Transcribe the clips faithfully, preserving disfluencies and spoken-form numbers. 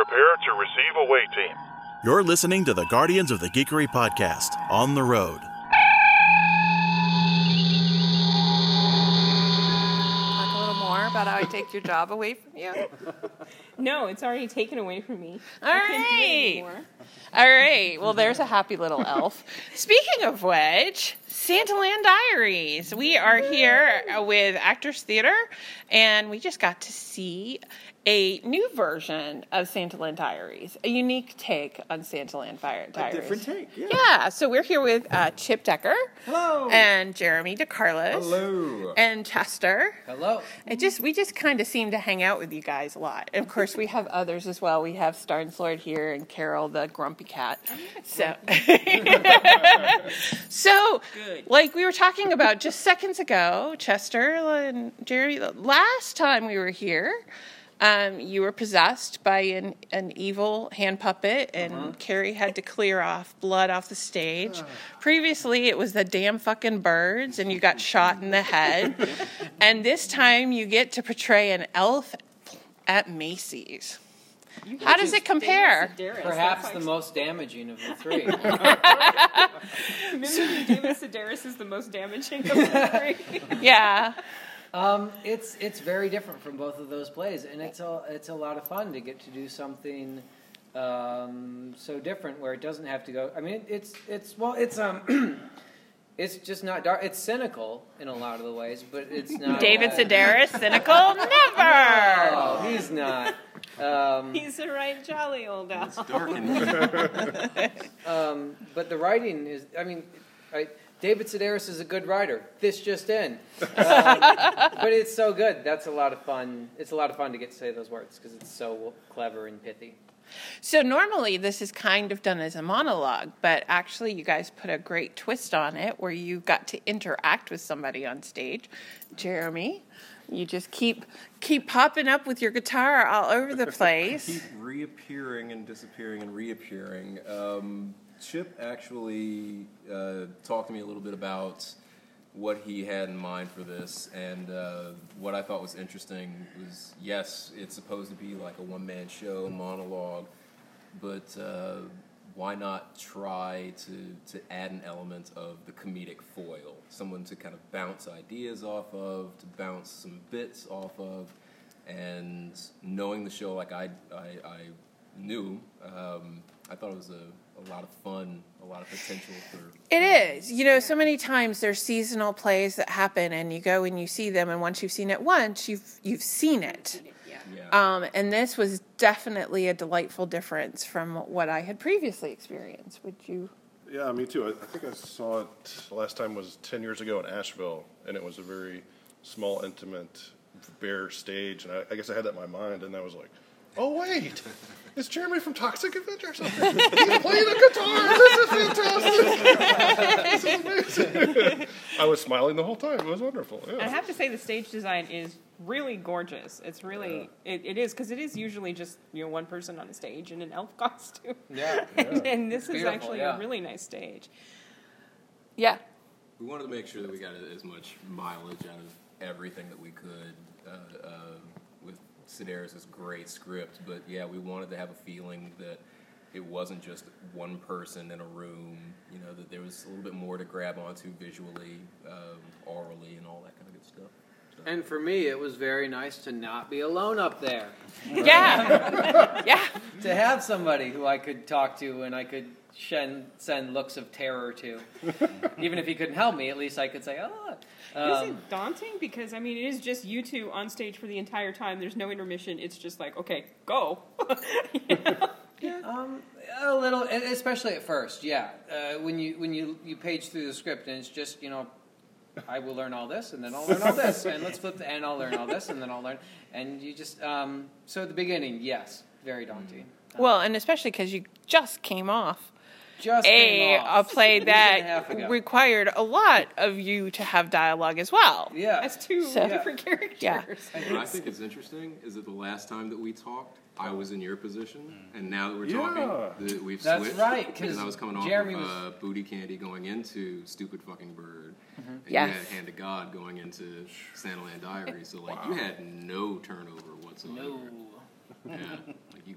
Prepare to receive away team. You're listening to the Guardians of the Geekery podcast, On the Road. Talk a little more about how I take your job away from you. No, it's already taken away from me. All I can't do it right. anymore. All right. Well, there's a happy little elf. Speaking of which, Santaland Diaries. We are here with Actors Theater, and we just got to see a new version of Santaland Diaries, a unique take on Santaland Fire Diaries. A different take, yeah. Yeah, so we're here with uh, Chip Decker. Hello. And Jeremy DeCarlos. Hello. And Chester. Hello. It just we just kind of seem to hang out with you guys a lot. And of course, we have others as well. We have Starnslord here and Carol, the grumpy cat. So, so Good. like we were talking about just seconds ago, Chester and Jerry. Last time we were here, um, you were possessed by an, an evil hand puppet, and uh-huh. Carrie had to clear off blood off the stage. Uh. Previously, it was the damn fucking birds, and you got shot in the head. And this time, you get to portray an elf at Macy's. How does it compare? Perhaps the most damaging of the three. Maybe David Sedaris is the most damaging of the three. Yeah. Um, it's it's very different from both of those plays, and it's a it's a lot of fun to get to do something um, so different where it doesn't have to go. I mean, it's it's well, it's um, it's just not dark. It's cynical in a lot of the ways, but it's not. David uh, Sedaris, cynical? Never. No, he's not. Um, He's a right jolly old owl. It's dark and um, but the writing is. I mean, I. David Sedaris is a good writer. This just in, um, but it's so good. That's a lot of fun. It's a lot of fun to get to say those words because it's so clever and pithy. So normally this is kind of done as a monologue, but actually you guys put a great twist on it where you got to interact with somebody on stage. Jeremy, you just keep keep popping up with your guitar all over the place. Keep reappearing and disappearing and reappearing. Um, Chip actually uh, talked to me a little bit about what he had in mind for this, and uh, what I thought was interesting was, yes, it's supposed to be like a one-man show, monologue, but uh, why not try to, to add an element of the comedic foil, someone to kind of bounce ideas off of, to bounce some bits off of, and knowing the show like I, I, I knew, um, I thought it was a a lot of fun, a lot of potential for... It is. You know, so many times there's seasonal plays that happen and you go and you see them, and once you've seen it once, you've you've seen it. Yeah. Yeah. Um, and this was definitely a delightful difference from what I had previously experienced. Would you... Yeah, me too. I, I think I saw it the last time was ten years ago in Asheville, and it was a very small, intimate, bare stage, and I, I guess I had that in my mind, and I was like, oh, wait, it's Jeremy from Toxic Avenger or something. He's playing a guitar. This is fantastic. This is amazing. I was smiling the whole time. It was wonderful. Yeah. I have to say the stage design is really gorgeous. It's really, yeah. it, it is, because it is usually just, you know, one person on a stage in an elf costume. Yeah. and, yeah. and this It's is beautiful, actually yeah. a really nice stage. Yeah. We wanted to make sure that we got as much mileage out of everything that we could uh, uh, with Sedaris' great script, but yeah, we wanted to have a feeling that it wasn't just one person in a room, you know, that there was a little bit more to grab onto visually, um, orally, and all that kind of good stuff. So. And for me, it was very nice to not be alone up there. Right? Yeah. Yeah. To have somebody who I could talk to and I could shen, send looks of terror to. Even if he couldn't help me, at least I could say, oh. Is Um, it daunting? Because, I mean, it is just you two on stage for the entire time. There's no intermission. It's just like, okay, go. You know? Um, a little, especially at first, yeah. Uh, when you when you, you page through the script and it's just, you know, I will learn all this and then I'll learn all this and let's flip the and I'll learn all this and then I'll learn and you just um, so at the beginning, yes, very daunting. Well, and especially because you just came off Just a came a off play a year and a half that ago. required a lot of you to have dialogue as well. Yeah, As two So- different characters. Yeah. What I think is interesting is that the last time that we talked, I was in your position, and now that we're Yeah. talking, that we've That's switched. right, 'cause Because I was coming off Jeremy of was- uh, Booty Candy going into Stupid Fucking Bird, and Yes. you had Hand of God going into Santaland Diaries, so like you had no turnover whatsoever. No. Yeah, like you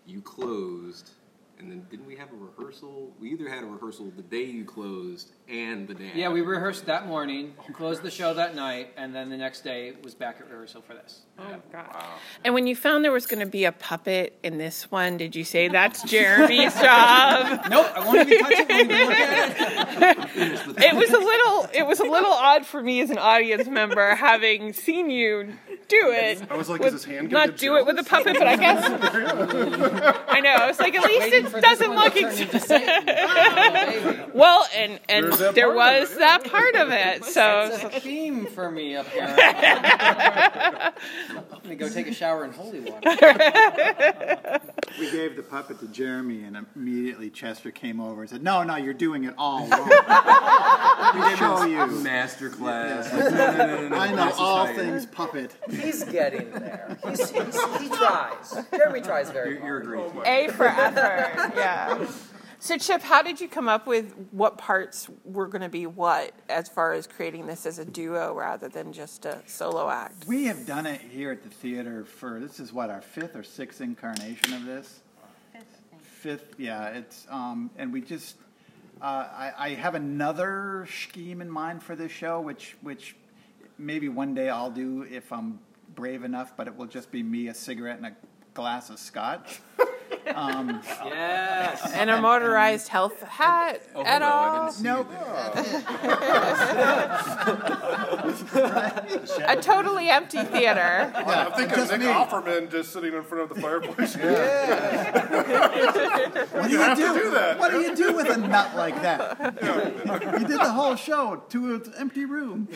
you closed, and then didn't we have a rehearsal? We either had a rehearsal the day you closed and the day Yeah, after we you rehearsed closed. that morning, closed the show that night, and then the next day was back at rehearsal for this. Oh, God. And when you found there was going to be a puppet in this one, did you say that's Jeremy's job? Nope, I won't even touch it. Won't even look at it. It was a little. It was a little odd for me as an audience member, having seen you do it. I was like, with- is his hand gonna not get do it with a jealous? puppet, but I guess I know. I was like, at least Waiting it for this doesn't one to look. turn Ex- into Satan. Oh, baby. well, and and There's that there part of was it, that part of it. So It's a theme for me up here. Let me go take a shower in holy water. We gave the puppet to Jeremy, and immediately Chester came over and said, "No, no, you're doing it all wrong. Let me show you. Master class. Yeah. Like, no, no, no, no, no. I know This is all how you- things puppet." He's getting there. He's, he's, he tries. Jeremy tries very You're, you're a great teacher. A for effort. Yeah. So Chip, how did you come up with what parts were going to be what, as far as creating this as a duo rather than just a solo act? We have done it here at the theater for, this is what, our fifth or sixth incarnation of this? Fifth, yeah. It's um, and we just, uh, I, I have another scheme in mind for this show, which which maybe one day I'll do if I'm brave enough, but it will just be me, a cigarette, and a glass of scotch. Um, Yes. And a motorized health hat Oh, at hello, I all? didn't see Nope. you there. A totally empty theater. I'm thinking just Nick me. Offerman just sitting in front of the fireplace. What do you, have do? to do that. What do you do with a nut like that? You did the whole show to an empty room.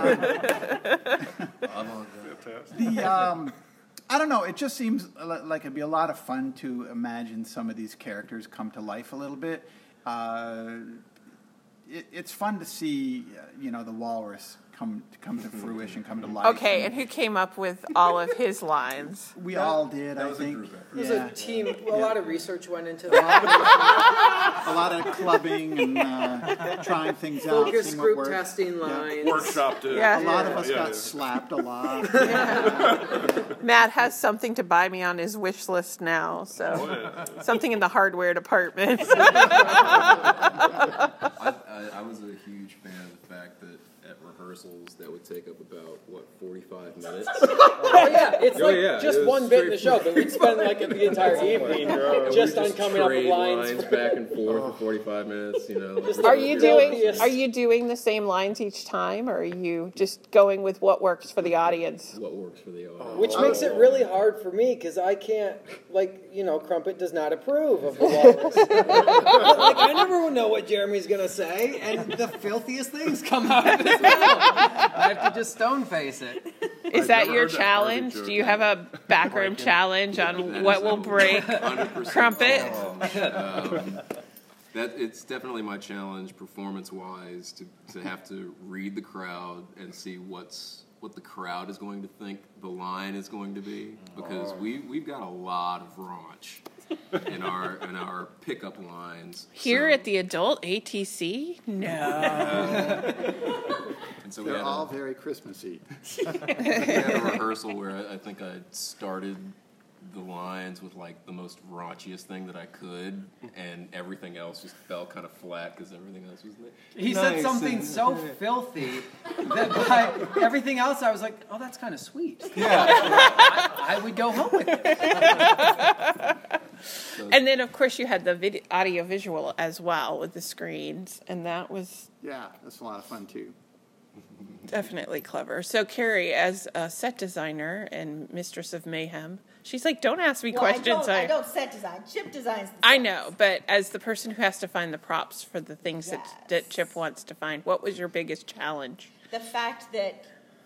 The um, I don't know. It just seems li- like it'd be a lot of fun to imagine some of these characters come to life a little bit. Uh, it, it's fun to see, uh, you know, the walrus come come to fruition, come to life. Okay, and who came up with all of his lines? we all did. That I was a think. group effort. It was Yeah. a team. Well, a lot of research went into that. A lot of clubbing and uh, trying things out. Focus seeing what group works. testing lines. Workshopped it. Yeah. A lot of us Yeah, got yeah. slapped a lot. Matt has something to buy me on his wish list now, so something in the hardware department. I, I, I was a huge fan of the fact that at rehearsals that would take up about what forty-five minutes. Oh yeah, it's Oh, like yeah, just it was one bit in the show, straight- but we'd spend like the entire evening just on coming up with Trade lines. back and forth for forty-five minutes. You know, like, Are you doing Yes. are you doing the same lines each time, or are you just going with what works for the audience? what works for the audience? Which makes it really hard for me because I can't, like, you know, Crumpet does not approve of the walrus. Like, I never know what Jeremy's going to say, and the filthiest things come out of his mouth. I have to just stone face it. Is I've that never your heard that challenge? garbage Do you joke. have a backroom challenge on what will break one hundred percent Crumpet? Um, that it's definitely my challenge, performance-wise, to, to have to read the crowd and see what's what the crowd is going to think the line is going to be, because we we've got a lot of raunch in our in our pickup lines Here So- at the adult A T C? No. and so we They're had all a, very Christmassy. we had a rehearsal where I, I think I started the lines with like the most raunchiest thing that I could, and everything else just fell kind of flat because everything else was He nice said something and- so filthy that by everything else I was like, oh, that's kind of sweet. Yeah. I, I would go home with it. And then, of course, you had the video, audio visual as well with the screens, and that was Yeah, that's a lot of fun too. definitely clever. So, Carrie, as a set designer and mistress of mayhem, she's like, "Don't ask me Well, questions." I don't, I don't set design. Chip designs the I sets. know, but as the person who has to find the props for the things that, that Yes. Chip wants to find, what was your biggest challenge? The fact that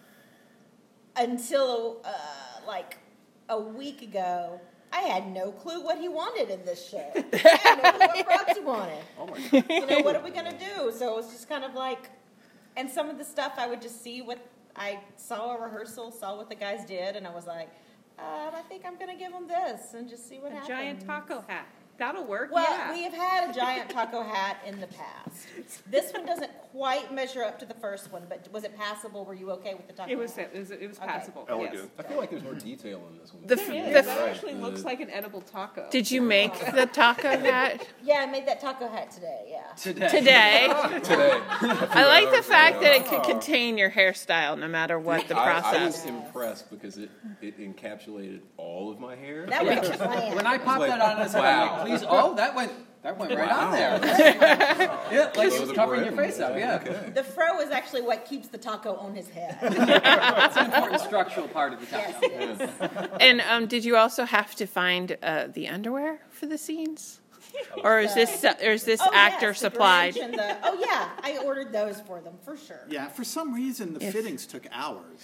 until uh, like a week ago, I had no clue what he wanted in this show. I had no clue what props he wanted. Oh my God. You know, what are we going to do? So it was just kind of like, and some of the stuff I would just see what, I saw a rehearsal, saw what the guys did, and I was like, um, I think I'm going to give them this and just see what A happens. giant taco hat. That'll work. Well, yeah. we have had a giant taco hat in the past. This one doesn't quite measure up to the first one, but was it passable? Were you okay with the taco It was hat? it was, it was Okay. passable. Elegant. Yes. I feel like there's more detail in this one. The, It the, is. It actually The- looks like an edible taco. did you make the taco hat Yeah, I made that taco hat today, yeah. Today. today? Today. I like the fact that it could contain your hairstyle no matter what the I, I process. was impressed because it, it encapsulated all of my hair. That was the plan. When I popped like, that on his head, wow. I'm like, please, oh, that went, that went right on there. Yeah, like So it's the covering your bread- face up, yeah. Okay. The fro is actually what keeps the taco on his head. It's an important structural part of the Yes, taco. it is. And um, did you also have to find uh, the underwear for the scenes, or is this or is this Oh, actor yes, the supplied? Grinch and the- oh, yeah, I ordered those for them, for sure. Yeah, for some reason the If- fittings took hours.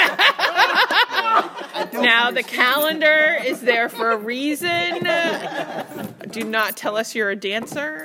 Now the calendar is there for a reason. Do not tell us you're a dancer.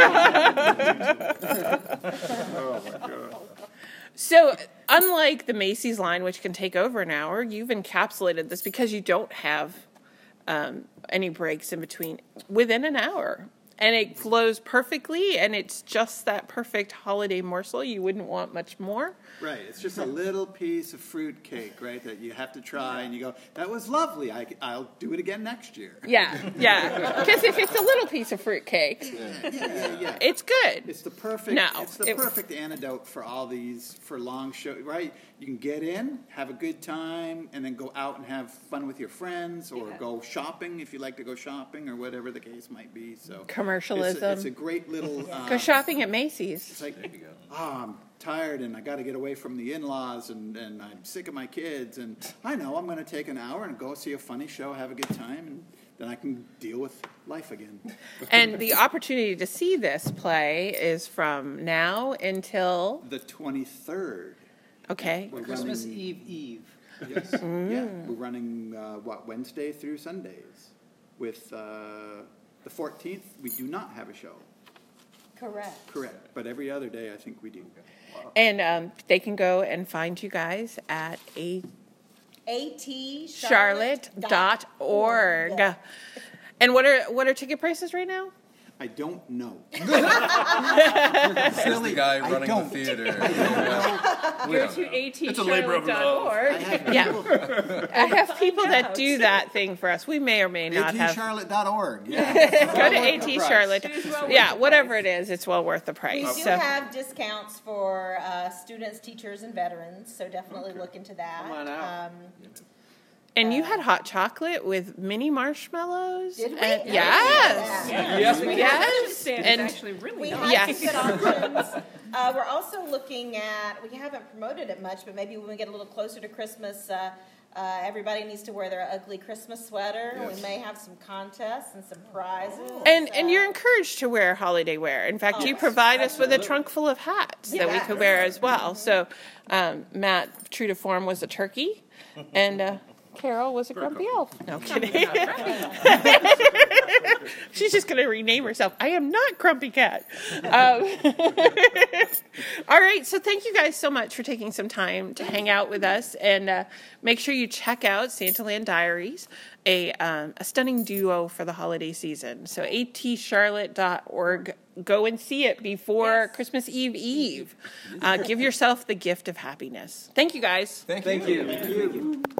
Oh my god. So, unlike the Macy's line, which can take over an hour, you've encapsulated this because you don't have um, any breaks in between within an hour. And it flows perfectly, and it's just that perfect holiday morsel. You wouldn't want much more. Right, it's just a little piece of fruit cake, right, that you have to try, and you go, that was lovely, I, I'll do it again next year. Yeah, yeah. Because if it's a little piece of fruitcake, Yeah, yeah, yeah. it's good. It's the perfect. No, it's the it- perfect antidote for all these for long show. Right, you can get in, have a good time, and then go out and have fun with your friends, or Yeah. go shopping if you like to go shopping, or whatever the case might be. So Commercialism. It's a, it's a great little. Uh, Go shopping at Macy's. It's like, There you go. oh, I'm tired and I got to get away from the in-laws and, and I'm sick of my kids. And I know I'm going to take an hour and go see a funny show, have a good time, and then I can deal with life again. And the opportunity to see this play is from now until, The twenty-third. okay, We're Christmas running- Eve Eve. Yes. Yeah, we're running, uh, what, Wednesday through Sundays. With uh, the fourteenth, we do not have a show. Correct. Correct. But every other day, I think we do. and um, they can go and find you guys at a ATCharlotte charlotte dot org. And what are what are ticket prices right now? I don't know. He's the guy I running don't. the theater. Go to A T It's a labor of charlotte dot org. I have Yeah. people, I have people that out. do that thing for us. We may or may not A T have. charlotte dot org. Yeah. Go to AT Charlotte. It is well worth Yeah, the whatever price. it is, it's well worth the We price. do So, have discounts for uh, students, teachers, and veterans, so definitely look into that. Come on out. Um, and you had hot chocolate with mini marshmallows. Did we? And- Yeah. yes. Yeah. Yes, we Yes. Stand And is actually really We nice. have Yes. good options. Uh, we're also looking at, we haven't promoted it much, but maybe when we get a little closer to Christmas, uh, uh, everybody needs to wear their ugly Christmas sweater. Yes. We may have some contests and some prizes. And So- and you're encouraged to wear holiday wear. In fact, you provide us with a trunk full of hats that we Yes. could wear as well. So, um, Matt, true to form, was a turkey, and uh, Carol was a grumpy elf. No kidding. She's just going to rename herself. I am not Grumpy Cat. Um, all right. So thank you guys so much for taking some time to hang out with us, and uh, make sure you check out Santaland Diaries, a um, a stunning duo for the holiday season. So A T charlotte dot org. Go and see it before Christmas Eve Eve. Uh, give yourself the gift of happiness. Thank you guys. Thank you. Thank you. Thank you.